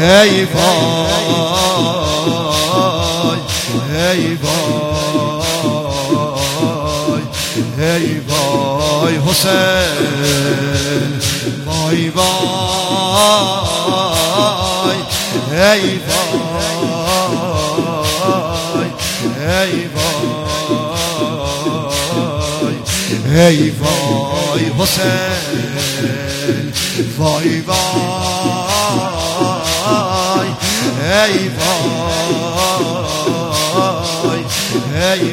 ای وای ای وای ای وای حسین وای وای ای وای ای وای ای وای حسین وای وای ای وای ای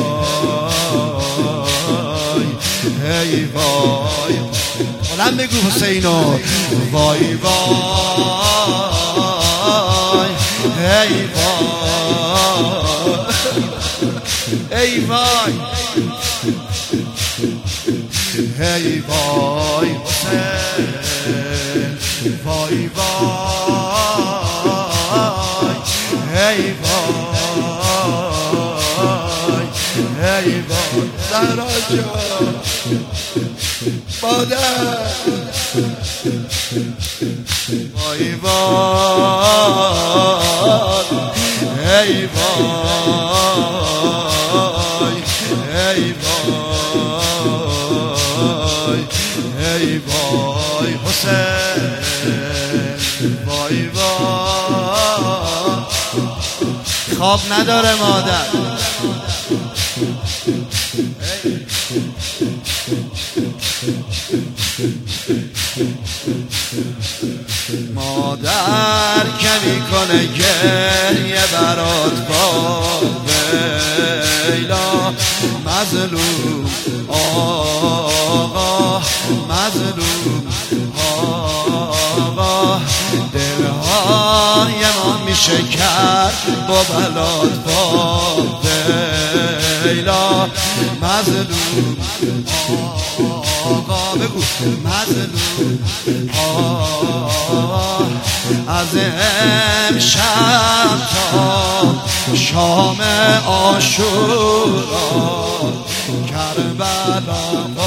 وای ای وای بلند بگو حسینو وای وای ای وای ای وای ای وای حسین وای وای ای وای ای وای زهرا جان مادر وای وای ای وای ای وای ای وای حسین وای وای خواب نداره مادر مادر که میکنه گریه برات با ویلا مظلوم آقا مظلوم آقا دلهای ما میشه کرد با بلات با ویلا مظلوم آقا بگو مظلوم آقا از امشب تا شام عاشورا کربلا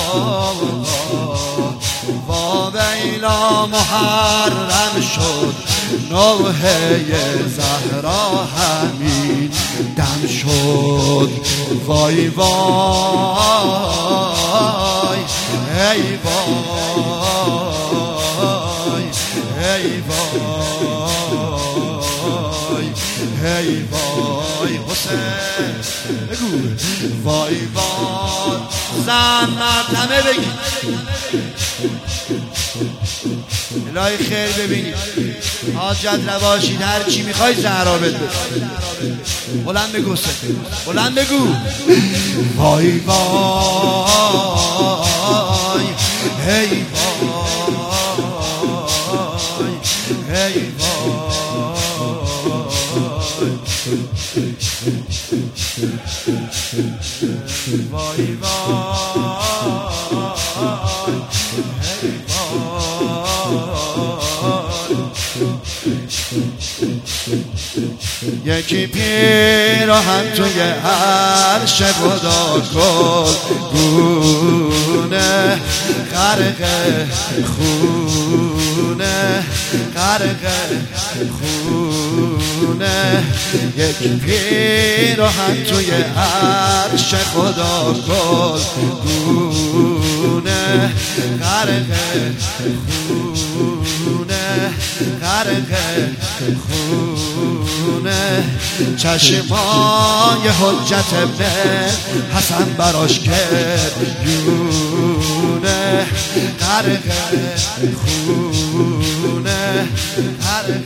با ویلا محرم شد نوحه زهرا همین دم شد وای وای ای وای ای وای ای وای حسین بگو وای وای زن مردمه بگی الهی خیر ببینید حاجت نباشید هر چی میخوای زهرا بده بلند بگو بلند بگو وای وای ای وای ای وای وای یکی پیراهن توی عرش خدا گلگونه غرق خونه غرق خونه یکی پیراهن توی عرش خدا گلگونه غرق خونه غرق خونه چشمای حجت ابن حسن براش گریونه غرق خونه غرق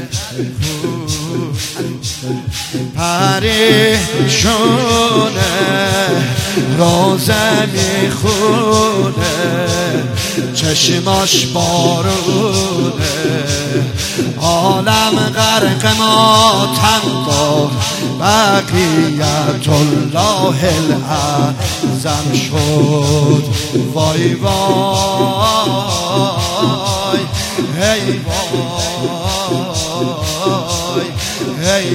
پریشونه روزه میخونه چشماش بارونه عالم غرق ماتم با بقیت الله الاعظم شد وای وای ای وای ای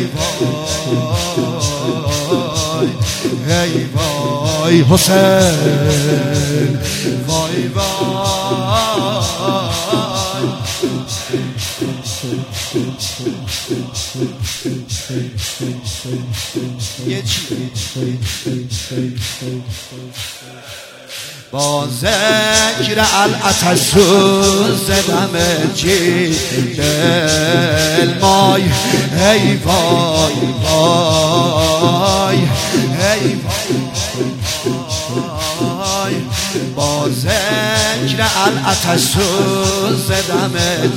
وای ای وای حسین وای وای با ذکر العطش سوز دم دل مای ای وای وای ای وای با ذکر العطش سوز دم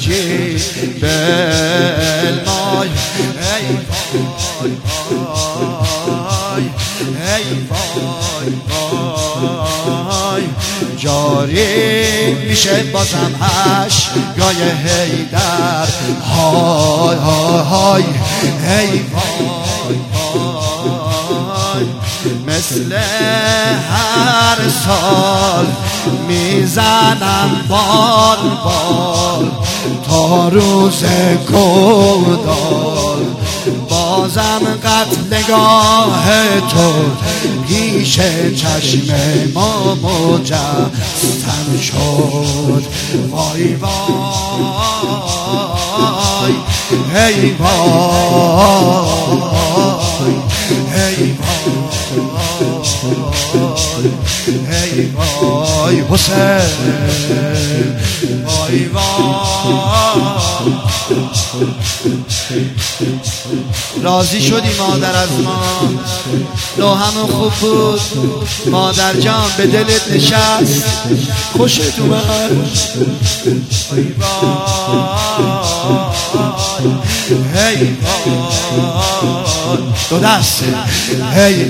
دل مای ای وای وای ای وای وای جاری میشه بازم اشکای حیدر های های های ای وای وای مثل هر سال میزنم بال بال تا روز گودال بازم قتلگاه تو پیش چشم ما مجسم شد وای وای ای وای ای وای ای وای حسین وای وای راضی شدی مادر از ما لوحمون خوب بود مادر جان به دلت نشست خوشت اومد ای وای ای وای دو دست ای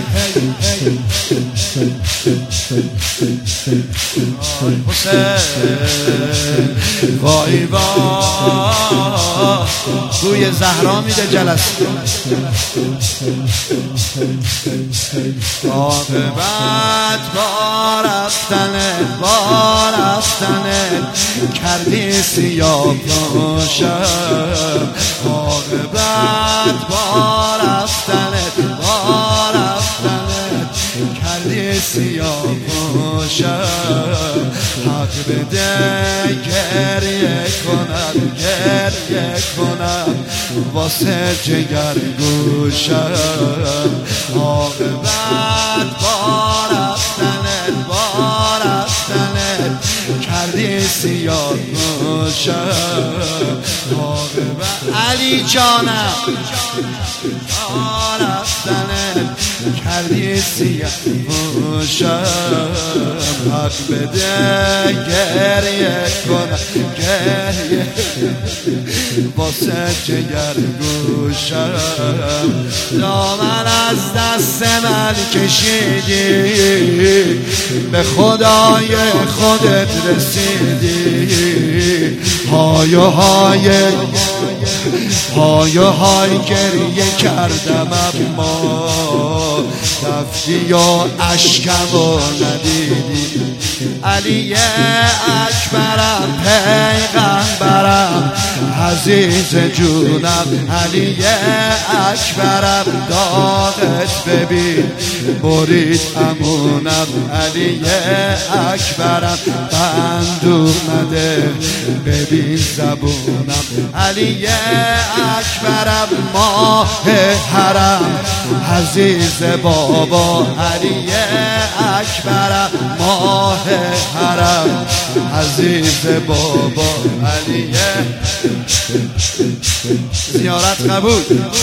حسین وای وای گوی زهرا میده جلسه عاقبت با رفتنت کردی سیاه پوشم عاقبت با رفتنت کردی سیاه پوشم حق بده گریه کنم واسه جگر گوشم عاقبت با رفتنت کردی سیاه پوشم عاقبت علی جانم با رفتنت کردی سیاه پوشم حق بده گریه واسه جگر گوشم دامن از دست من کشیدی به خدای خودت رسیدی های های گریه کردم اما رفتی یا اشکمو ندیدی علی اکبرم پیغمبرم عزیز جونم علی اکبرم داغت ببین برید امونم علی اکبرم بند اومده ببین زبونم علی اکبرم ماه حرم عزیز بابا علی اکبرم ماه حرم عزیز بابا علی زیارت قبول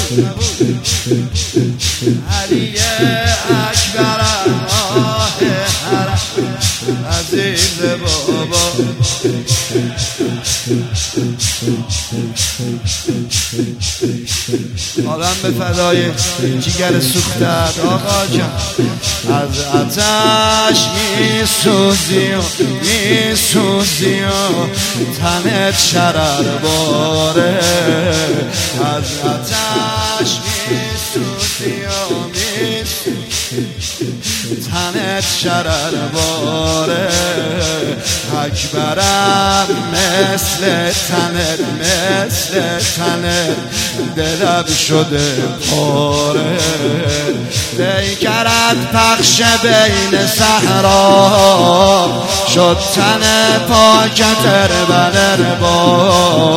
علی اکبرم ماه حرم عزیز بابا آدم به فدای جگر سوختت آقا جان از آتش میسوزی و تنت شرر باره از آتش میسوزی و تنت شرر باره اکبرم مثل تنت دلم شده پاره پیکرت پخش بین صحرا شد تن پاکت با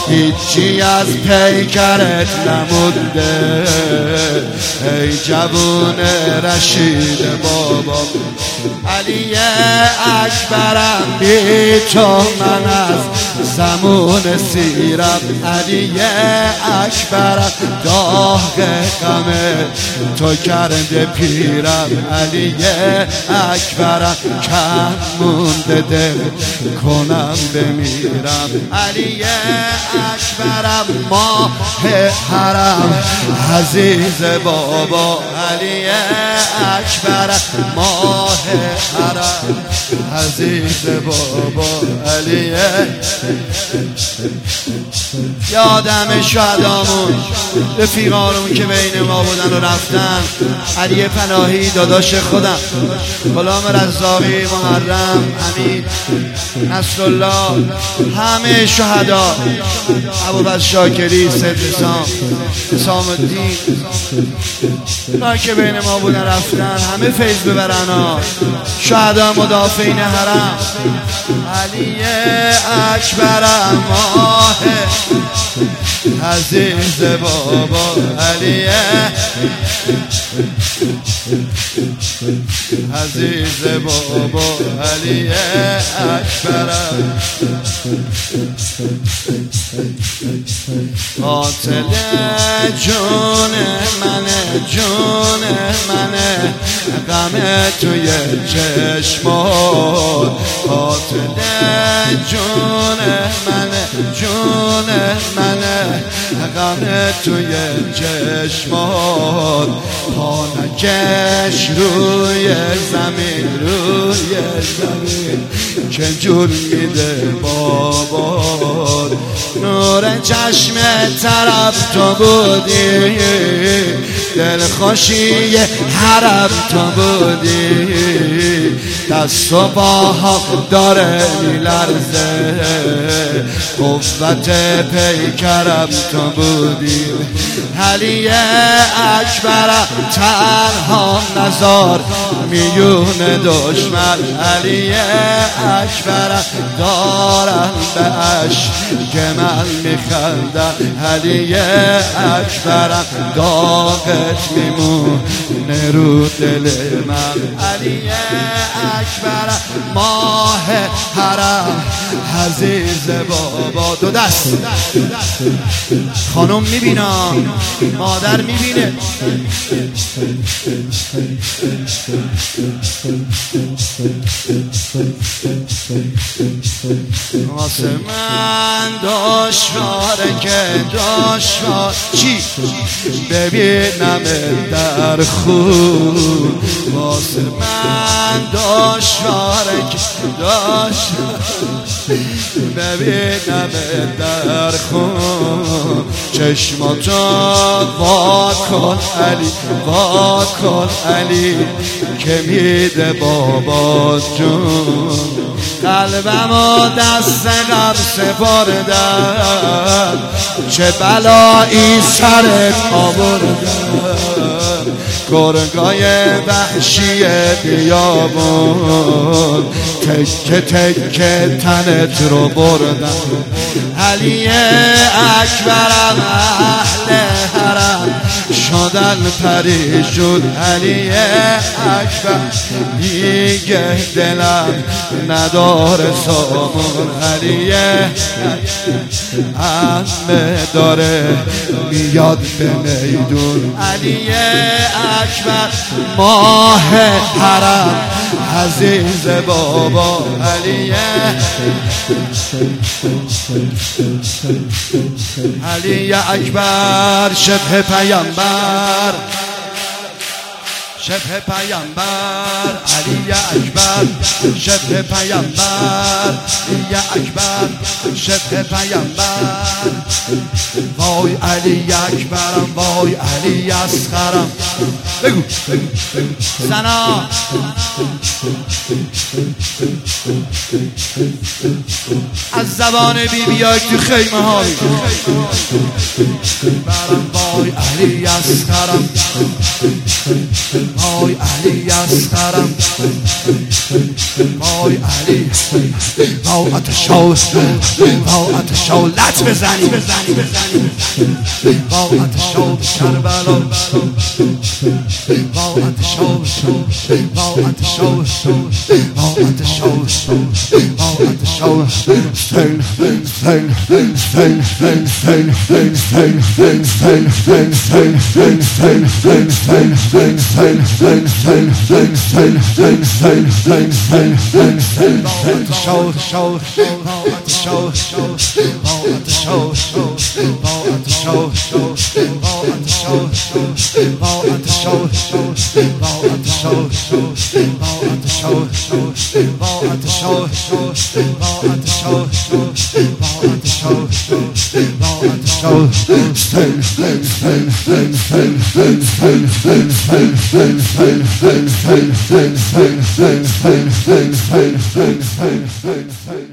هیچی از پیکرت نمونده ای جوون رشید بابا علی اکبرم بی تو من از زمان سیرم علی اکبرم داغ غم تو کرده پیرم علی اکبرم کم مونده دل کنم بمیرم علی اکبرم ماه حرم عزیز بابا علی اکبرم ماه حرم عزیز بابا علی یادم شهدامون رفیقانمون که بین ما بودن و رفتن علی پناهی داداش خودم غلام رزاقی محرم امید نصرالله همه شهدا ابوبکر شاکری سید حسام الدین تا که بین ما بودن رفتن همه فیض ببرن ها شهدا مدافعین حرم علی اکبرم ماه عزیز بابا علی عزیز بابا علی اکبرم قاتل جون منه غم توی چشمات قاتل جون منه غم توی چشمات پا نکش روی زمین که جور میده بابا نور چشم طرف تو بودی دلخوشی حرم تو بودی دست و باها داره میلرزه قوت پیکرم تو بودی علی اکبرم تنها نزار میون دشمن علی اکبرم دارن به عشق من میخندن علی اکبرم داغت میمونه رو دل من علی اکبرم ماه حرم عزیز بابا دو دست خانم میبینم مادر میبینه واسه من دشواره که دشوار چی ببینم در خون واسه من دشواره که دشوار ببینم در خون چشماتو وا کن علی که میده بابا جون قلبمو دست غم سپردم چه بلایی سرت آوردم گرگای وحشی بیابون تکه تکه تنت رو بردم علی اکبرم اهل حرم شدن پریشون علی اکبر دیگه دلم نداره سامون علی همه داره میاد به میدون علی اکبر ماه حرم عزیز بابا علی علی اکبر شبه پیامبر شبه پیامبر علی اکبر شبه پیامبر علی اکبر شبه پیامبر وای علی اکبرم وای علی اصغرم بگو سنا از زبان بیبیای تو خیمه های برم وای علی اصغرم وای علی اسقرم وای علی وای آتشو وای آتشو لط بزنی وای آتشو کربلا وای آتشو وای آتشو وای آتشو وای آتشو Fine.